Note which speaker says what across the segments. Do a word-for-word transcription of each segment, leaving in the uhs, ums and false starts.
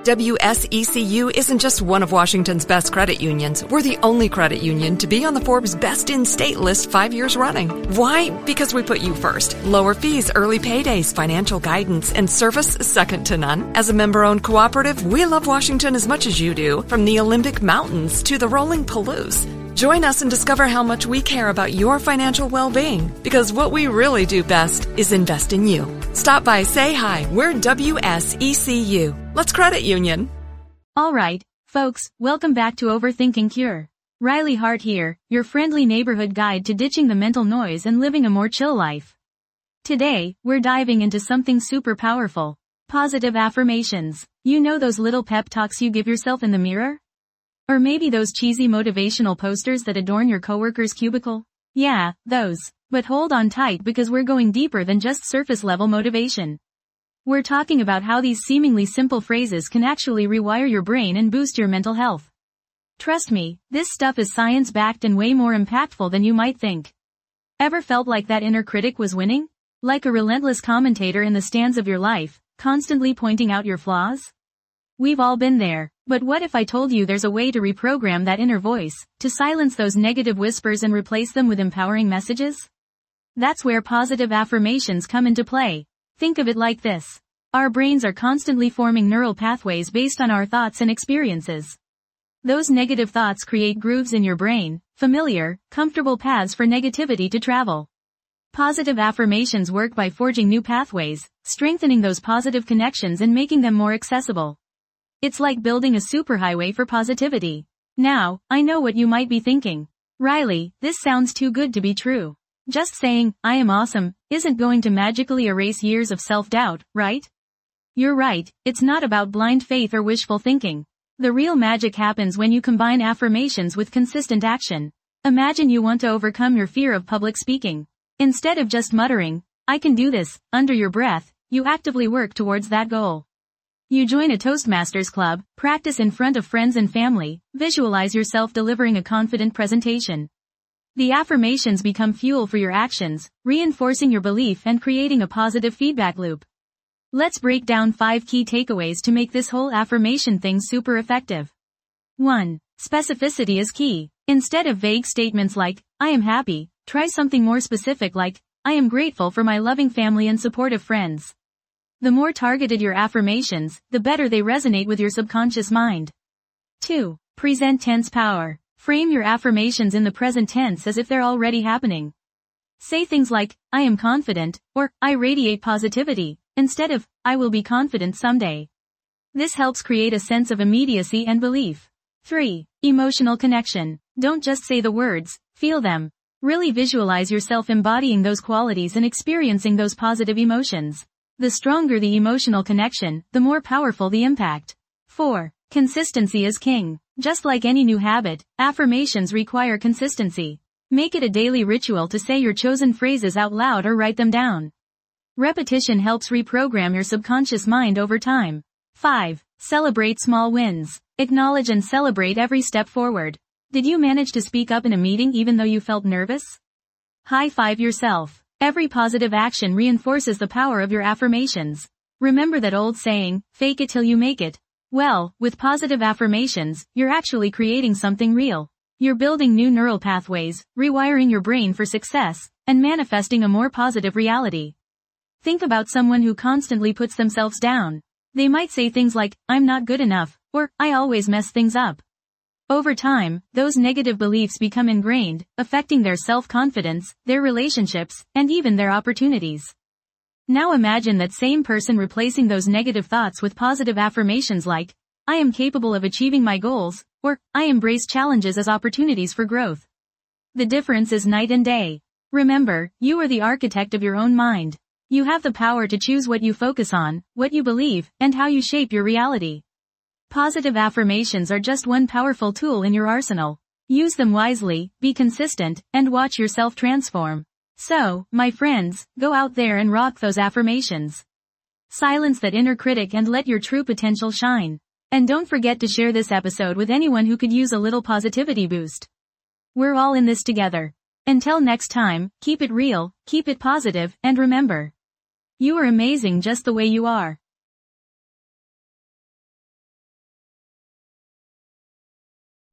Speaker 1: W S E C U isn't just one of Washington's best credit unions. We're the only credit union to be on the Forbes Best in State list five years running. Why? Because we put you first. Lower fees, early paydays, financial guidance, and service second to none. As a member-owned cooperative, we love Washington as much as you do, from the Olympic Mountains to the rolling Palouse. Join us and discover how much we care about your financial well-being, because what we really do best is invest in you. Stop by, say hi. We're W S E C U. Let's credit union.
Speaker 2: Alright, folks, welcome back to Overthinking Cure. Riley Hart here, your friendly neighborhood guide to ditching the mental noise and living a more chill life. Today, we're diving into something super powerful. Positive affirmations. You know those little pep talks you give yourself in the mirror? Or maybe those cheesy motivational posters that adorn your coworker's cubicle? Yeah, those. But hold on tight because we're going deeper than just surface-level motivation. We're talking about how these seemingly simple phrases can actually rewire your brain and boost your mental health. Trust me, this stuff is science-backed and way more impactful than you might think. Ever felt like that inner critic was winning? Like a relentless commentator in the stands of your life, constantly pointing out your flaws? We've all been there, but what if I told you there's a way to reprogram that inner voice, to silence those negative whispers and replace them with empowering messages? That's where positive affirmations come into play. Think of it like this. Our brains are constantly forming neural pathways based on our thoughts and experiences. Those negative thoughts create grooves in your brain, familiar, comfortable paths for negativity to travel. Positive affirmations work by forging new pathways, strengthening those positive connections and making them more accessible. It's like building a superhighway for positivity. Now, I know what you might be thinking. Riley, this sounds too good to be true. Just saying, I am awesome, isn't going to magically erase years of self-doubt, right? You're right, it's not about blind faith or wishful thinking. The real magic happens when you combine affirmations with consistent action. Imagine you want to overcome your fear of public speaking. Instead of just muttering, I can do this, under your breath, you actively work towards that goal. You join a Toastmasters club, practice in front of friends and family, visualize yourself delivering a confident presentation. The affirmations become fuel for your actions, reinforcing your belief and creating a positive feedback loop. Let's break down five key takeaways to make this whole affirmation thing super effective. one. Specificity is key. Instead of vague statements like, I am happy, try something more specific like, I am grateful for my loving family and supportive friends. The more targeted your affirmations, the better they resonate with your subconscious mind. two. Present tense power. Frame your affirmations in the present tense as if they're already happening. Say things like, I am confident, or, I radiate positivity, instead of, I will be confident someday. This helps create a sense of immediacy and belief. three. Emotional connection. Don't just say the words, feel them. Really visualize yourself embodying those qualities and experiencing those positive emotions. The stronger the emotional connection, the more powerful the impact. four. Consistency is king. Just like any new habit, affirmations require consistency. Make it a daily ritual to say your chosen phrases out loud or write them down. Repetition helps reprogram your subconscious mind over time. five. Celebrate small wins. Acknowledge and celebrate every step forward. Did you manage to speak up in a meeting even though you felt nervous? High-five yourself. Every positive action reinforces the power of your affirmations. Remember that old saying, fake it till you make it. Well, with positive affirmations, you're actually creating something real. You're building new neural pathways, rewiring your brain for success, and manifesting a more positive reality. Think about someone who constantly puts themselves down. They might say things like, I'm not good enough, or, I always mess things up. Over time, those negative beliefs become ingrained, affecting their self-confidence, their relationships, and even their opportunities. Now imagine that same person replacing those negative thoughts with positive affirmations like, I am capable of achieving my goals, or, I embrace challenges as opportunities for growth. The difference is night and day. Remember, you are the architect of your own mind. You have the power to choose what you focus on, what you believe, and how you shape your reality. Positive affirmations are just one powerful tool in your arsenal. Use them wisely, be consistent, and watch yourself transform. So, my friends, go out there and rock those affirmations. Silence that inner critic and let your true potential shine. And don't forget to share this episode with anyone who could use a little positivity boost. We're all in this together. Until next time, keep it real, keep it positive, and remember, you are amazing just the way you are.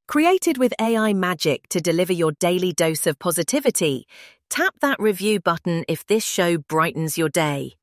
Speaker 3: Created with A I magic to deliver your daily dose of positivity, tap that review button if this show brightens your day.